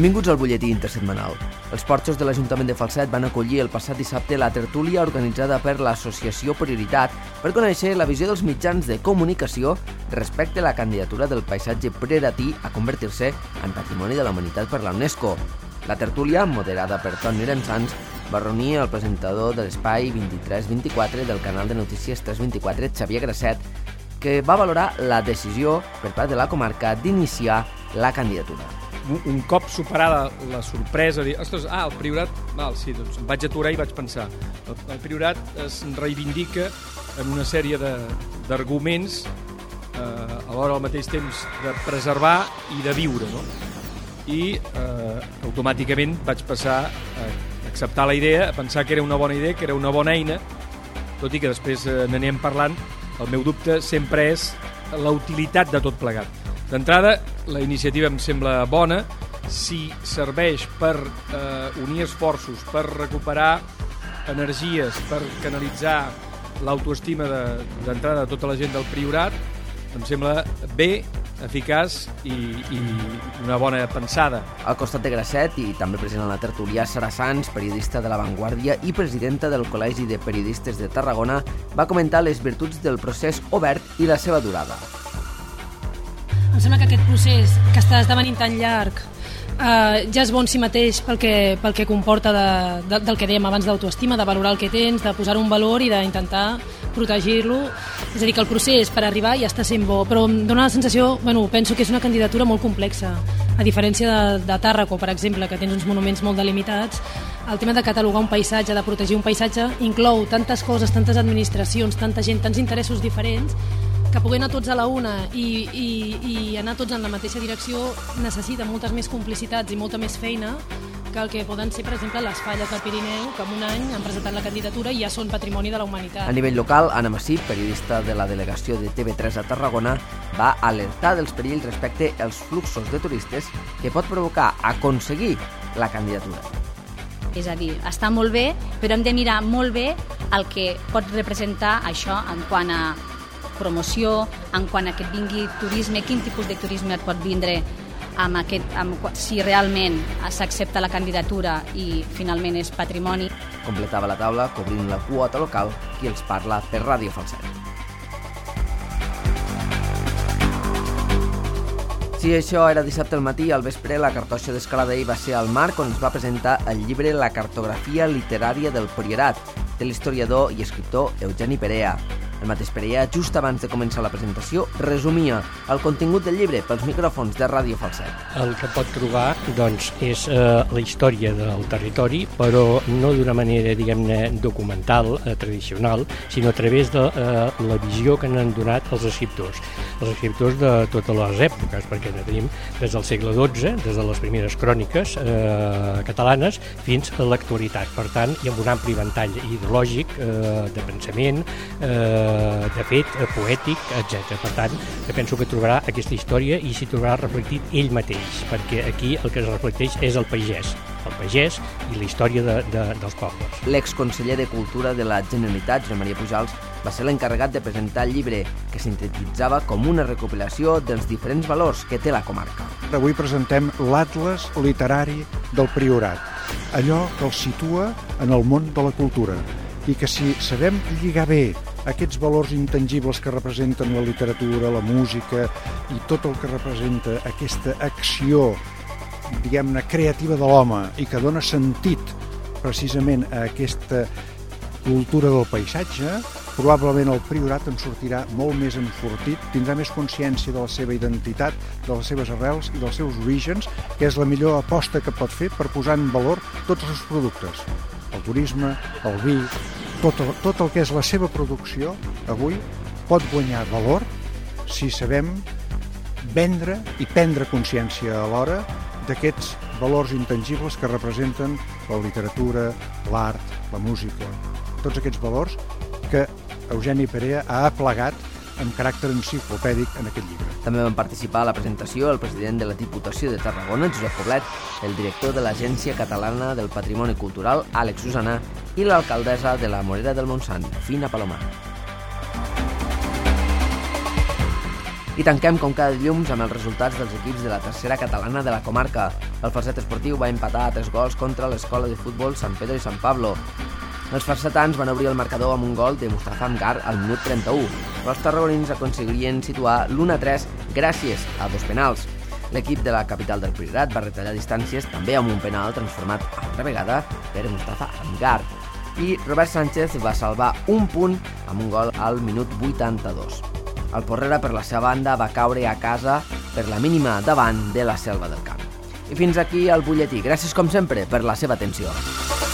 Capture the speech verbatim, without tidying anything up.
Benvinguts al butlletí intersetmanal. Els porxos de l'Ajuntament de Falset van acollir el passat dissabte la tertúlia organitzada per l'Associació Prioritat per conèixer la visió dels mitjans de comunicació respecte a la candidatura del paisatge preratí a convertir-se en Patrimoni de la Humanitat per la UNESCO. La tertúlia, moderada per Toni Rensans, va reunir el presentador de l'espai vint-i-tres vint-i-quatre del canal de notícies tres vint-i-quatre, Xavier Grasset, que va valorar la decisió per part de la comarca d'iniciar la candidatura. Un cop superada la sorpresa, dir, ostres, ah, el Priorat, val, sí, doncs em vaig aturar i vaig pensar. El, el Priorat es reivindica en una sèrie d'arguments eh, alhora al mateix temps de preservar i de viure, no? I eh, automàticament vaig passar a acceptar la idea, a pensar que era una bona idea, que era una bona eina, tot i que després eh, n'anem parlant. El meu dubte sempre és la utilitat de tot plegat. D'entrada, la iniciativa em sembla bona si serveix per eh, unir esforços, per recuperar energies, per canalitzar l'autoestima d'entrada de, de tota la gent del Priorat. Em sembla bé, eficaç i, i una bona pensada. Al costat de Grasset i també present a la tertúlia, Sara Sans, periodista de La Vanguardia i presidenta del Col·legi de Periodistes de Tarragona, va comentar les virtuts del procés obert i la seva durada. Em sembla que aquest procés, que està esdevenint tan llarg, eh, ja és bon en si mateix pel que, pel que comporta de, de, del que dèiem abans d'autoestima, de valorar el que tens, de posar un valor i d'intentar protegir-lo. És a dir, que el procés per arribar ja està sent bo, però em dóna la sensació, bueno, penso que és una candidatura molt complexa. A diferència de, de Tàrraco, per exemple, que tens uns monuments molt delimitats, el tema de catalogar un paisatge, de protegir un paisatge, inclou tantes coses, tantes administracions, tanta gent, tants interessos diferents, que poder anar tots a la una i, i, i anar tots en la mateixa direcció necessita moltes més complicitats i molta més feina que el que poden ser, per exemple, les falles del Pirineu, que en un any han presentat la candidatura i ja són Patrimoni de la Humanitat. A nivell local, Anna Massip, periodista de la delegació de T V tres a Tarragona, va alertar dels perills respecte als fluxos de turistes que pot provocar aconseguir la candidatura. És a dir, està molt bé, però hem de mirar molt bé el que pot representar això en quant a promoció, en quant a que et vingui turisme, quin tipus de turisme et pot vindre amb aquest, amb, si realment s'accepta la candidatura i finalment és patrimoni. Completava la taula, cobrint la quota local, qui els parla per Ràdio Falset. Si això era dissabte al matí, al vespre la cartoixa d'Escaladei va ser al Marc on es va presentar el llibre La cartografia literària del Priorat, de l'historiador i escriptor Eugeni Perea. El mateix Perea, just abans de començar la presentació, resumia el contingut del llibre pels micròfons de Ràdio Falset. El que pot trobar, doncs, és eh, la història del territori, però no d'una manera, diguem-ne, documental, eh, tradicional, sinó a través de eh, la visió que n'han donat els escriptors. Els escriptors de totes les èpoques, perquè ne tenim des del segle dotze, des de les primeres cròniques eh, catalanes, fins a l'actualitat. Per tant, hi ha un ampli ventall ideològic, eh, de pensament, eh, de fet, poètic, etcètera. Per tant, jo penso que trobarà aquesta història i s'hi trobarà reflectit ell mateix, perquè aquí el que es reflecteix és el pagès, el pagès i la història de, de, dels pobles. L'exconseller de Cultura de la Generalitat, Josep Maria Pujals, va ser l'encarregat de presentar el llibre, que sintetitzava com una recopilació dels diferents valors que té la comarca. Avui presentem l'Atles literari del Priorat, allò que el situa en el món de la cultura, i que si sabem lligar bé aquests valors intangibles que representen la literatura, la música i tot el que representa aquesta acció, diguem-ne, creativa de l'home i que dona sentit precisament a aquesta cultura del paisatge, probablement el Priorat en sortirà molt més enfortit, tindrà més consciència de la seva identitat, de les seves arrels i dels seus orígens, que és la millor aposta que pot fer per posar en valor tots els seus productes. El turisme, el vi, tot el, tot el que és la seva producció, avui pot guanyar valor si sabem vendre i prendre consciència alhora d'aquests valors intangibles que representen la literatura, l'art, la música, tots aquests valors que Eugeni Perea ha aplegat amb caràcter enciclopèdic en aquest llibre. També van participar a la presentació el president de la Diputació de Tarragona, Josep Poblet, el director de l'Agència Catalana del Patrimoni Cultural, Àlex Susanà, i l'alcaldessa de la Morera del Montsant, Fina Palomar. I tanquem com cada dilluns amb els resultats dels equips de la tercera catalana de la comarca. El Falset Esportiu va empatar a tres gols contra l'Escola de Futbol Sant Pedro i Sant Pablo. Els falsetans van obrir el marcador amb un gol de Mustafa Amgar al minut trenta-u, però els tarragonins aconseguirien situar l'u a tres gràcies a dos penals. L'equip de la capital del Priorat va retallar distàncies també amb un penal transformat a altra vegada per Mustafa Amgar. I Robert Sánchez va salvar un punt amb un gol al minut vuitanta-dos. El Porrera, per la seva banda, va caure a casa per la mínima davant de la Selva del Camp. I fins aquí el butlletí. Gràcies, com sempre, per la seva atenció.